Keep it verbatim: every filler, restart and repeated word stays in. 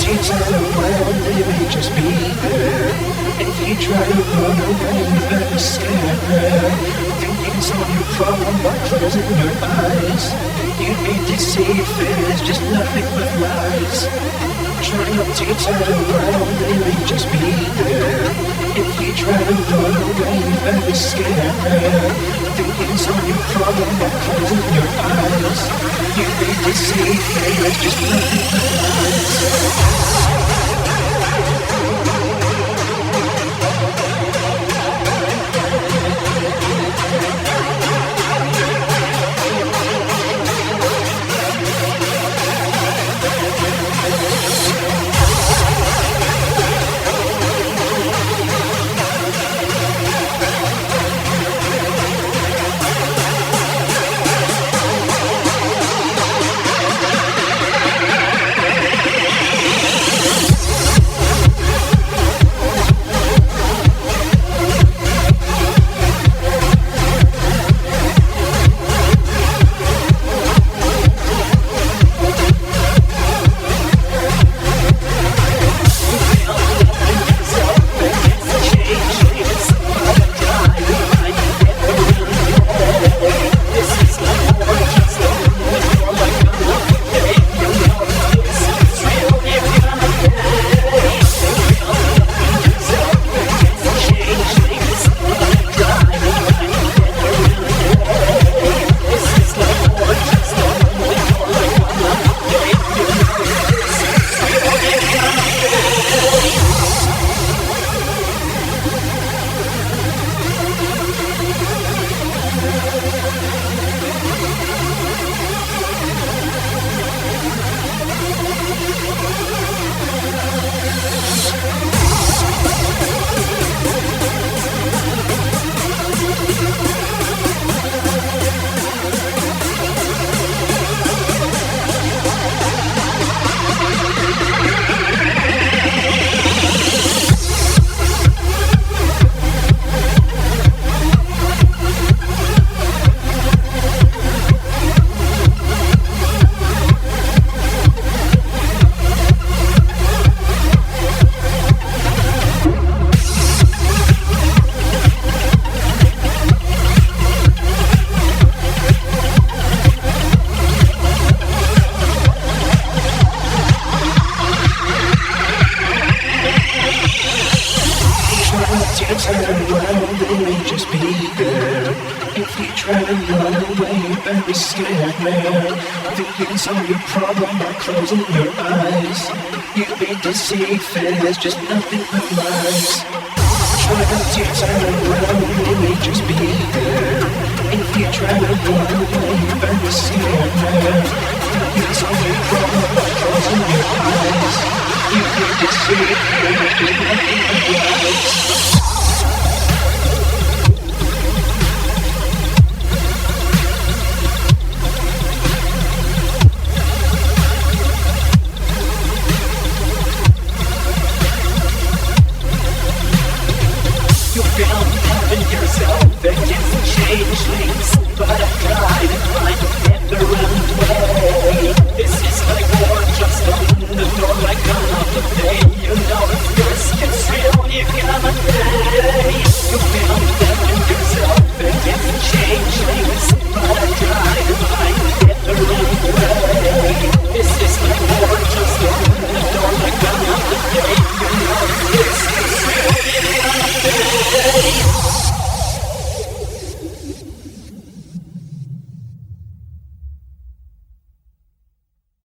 you turn around, they may just be there. If you try to run away, you better scared. Thinking solve your problem by closing your eyes. You'd be deceived, there's just nothing but lies. Try not to turn around, they may just be there. If you try to run away, you better scared. Thinking solve your problem by closing your eyes. You'd be deceived, there's just nothing but lies. Turn around, they may just be there. If you try to run away, you better be scared, man. Thinking solve your problem by closing your eyes. You'll be deceived, there's just nothing but lies. Try not to turn around, they may just be there. If you try to run away, you better be scared, man. Thinking solve your problem by closing your eyes. You'll be deceived, there's just nothing but lies.